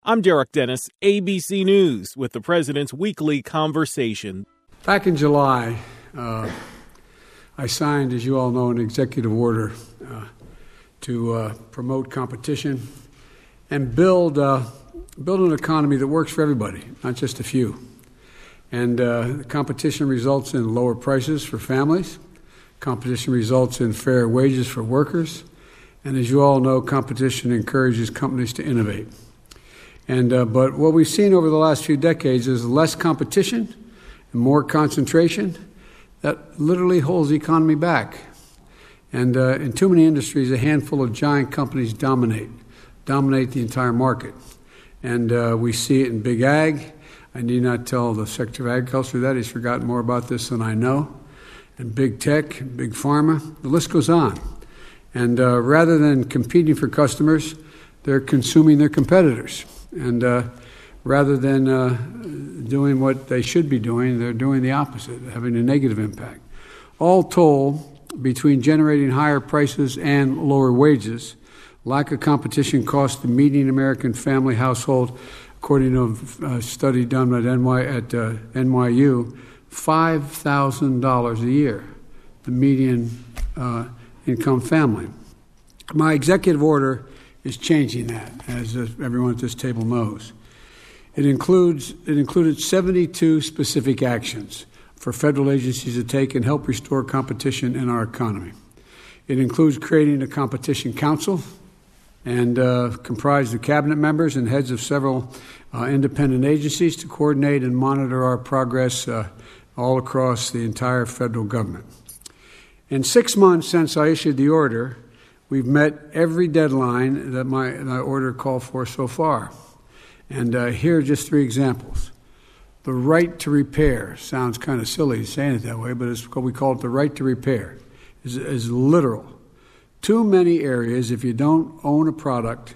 I'm Derek Dennis, ABC News, with the President's Weekly Conversation. Back in July, I signed, as you all know, an executive order to promote competition and build an economy that works for everybody, not just a few. And competition results in lower prices for families. Competition results in fair wages for workers. And as you all know, competition encourages companies to innovate. But what we've seen over the last few decades is less competition and more concentration that literally holds the economy back. And in too many industries, a handful of giant companies dominate the entire market. And we see it in big ag. I need not tell the Secretary of Agriculture that. He's forgotten more about this than I know. And big tech, big pharma, the list goes on. And rather than competing for customers, they're consuming their competitors. And rather than doing what they should be doing, they're doing the opposite, having a negative impact. All told, between generating higher prices and lower wages, lack of competition costs the median American family household, according to a study done at NYU, $5,000 a year, the median income family. My executive order is changing that, as everyone at this table knows. It included 72 specific actions for federal agencies to take and help restore competition in our economy. It includes creating a competition council and comprised of cabinet members and heads of several independent agencies to coordinate and monitor our progress all across the entire federal government. In 6 months since I issued the order, we've met every deadline that my order called for so far. And here are just 3 examples. The right to repair sounds kind of silly saying it that way, but it's what we call it the right to repair. Is literal. Too many areas, if you don't own a product,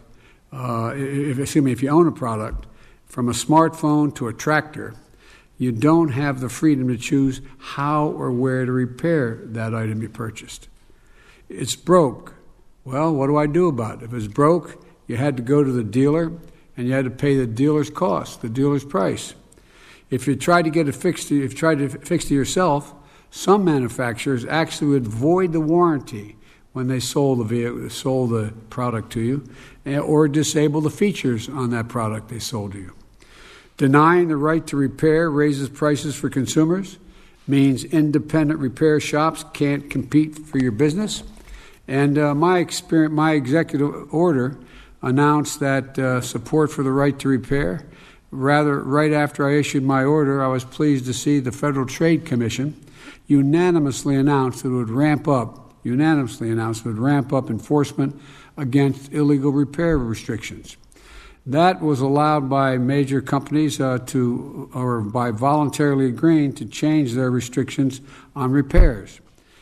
if you own a product, from a smartphone to a tractor, you don't have the freedom to choose how or where to repair that item you purchased. It's broke. Well, what do I do about it? If it's broke, you had to go to the dealer and you had to pay the dealer's cost, the dealer's price. If you tried to get it fixed, if you tried to fix it yourself, some manufacturers actually would void the warranty when they sold the product to you, or disable the features on that product they sold to you. Denying the right to repair raises prices for consumers, means independent repair shops can't compete for your business. And my executive order announced that support for the right to repair. Rather, right after I issued my order, I was pleased to see the Federal Trade Commission unanimously announced it would ramp up enforcement against illegal repair restrictions. That was allowed by major companies by voluntarily agreeing to change their restrictions on repairs.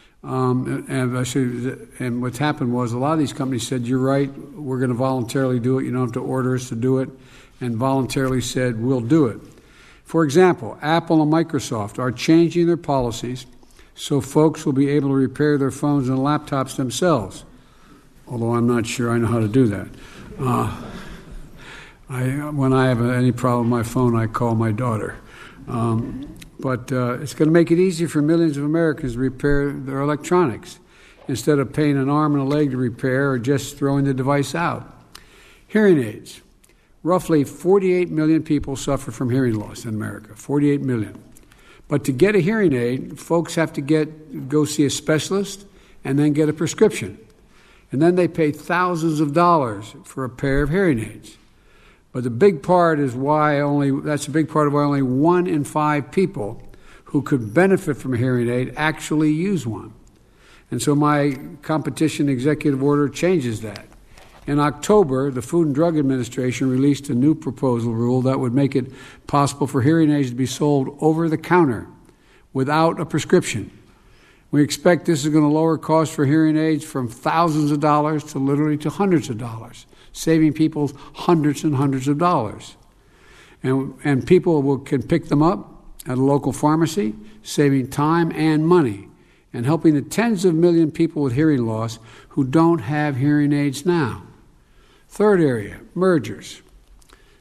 And what happened was a lot of these companies said, you're right, we're going to voluntarily do it. You don't have to order us to do it. And voluntarily said, we'll do it. For example, Apple and Microsoft are changing their policies so folks will be able to repair their phones and laptops themselves, although I'm not sure I know how to do that. When I have any problem with my phone, I call my daughter. But it's going to make it easier for millions of Americans to repair their electronics instead of paying an arm and a leg to repair or just throwing the device out. Hearing aids. Roughly 48 million people suffer from hearing loss in America, 48 million. But to get a hearing aid, folks have to go see a specialist and then get a prescription. And then they pay thousands of dollars for a pair of hearing aids. But the big part is that's a big part of why only 1 in 5 people who could benefit from a hearing aid actually use one. And so my competition executive order changes that. In October, the Food and Drug Administration released a new proposal rule that would make it possible for hearing aids to be sold over the counter without a prescription. We expect this is going to lower costs for hearing aids from thousands of dollars to literally to hundreds of dollars, saving people hundreds and hundreds of dollars. And people can pick them up at a local pharmacy, saving time and money, and helping the tens of million people with hearing loss who don't have hearing aids now. Third area, mergers.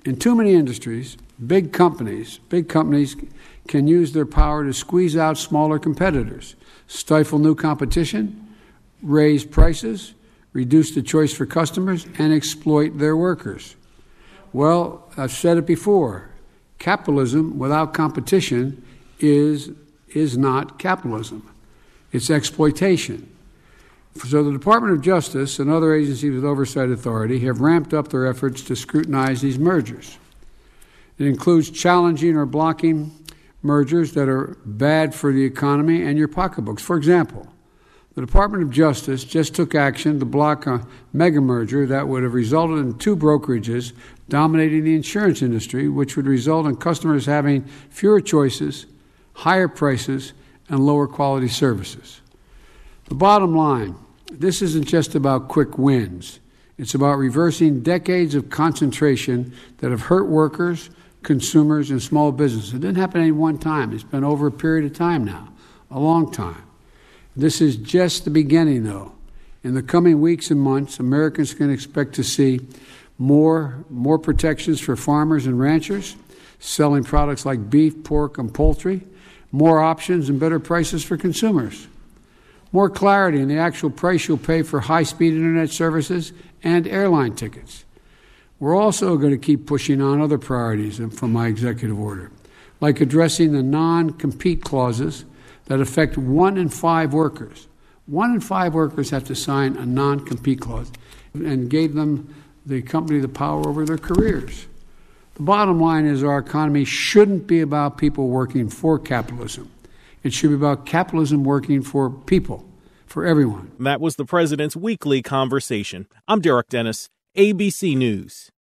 In too many industries, big companies can use their power to squeeze out smaller competitors, stifle new competition, raise prices, reduce the choice for customers, and exploit their workers. Well, I've said it before. Capitalism without competition is not capitalism. It's exploitation. So the Department of Justice and other agencies with oversight authority have ramped up their efforts to scrutinize these mergers. It includes challenging or blocking mergers that are bad for the economy and your pocketbooks. For example, the Department of Justice just took action to block a mega merger that would have resulted in two brokerages dominating the insurance industry, which would result in customers having fewer choices, higher prices, and lower quality services. The bottom line, this isn't just about quick wins. It's about reversing decades of concentration that have hurt workers, consumers, and small businesses. It didn't happen at any one time. It's been over a period of time now, a long time. This is just the beginning, though. In the coming weeks and months, Americans can expect to see more protections for farmers and ranchers, selling products like beef, pork, and poultry, more options and better prices for consumers, more clarity in the actual price you'll pay for high-speed internet services and airline tickets. We're also going to keep pushing on other priorities from my executive order, like addressing the non-compete clauses that affect 1 in 5 workers. 1 in 5 workers have to sign a non-compete clause and gave the company the power over their careers. The bottom line is our economy shouldn't be about people working for capitalism. It should be about capitalism working for people, for everyone. That was the president's weekly conversation. I'm Derek Dennis, ABC News.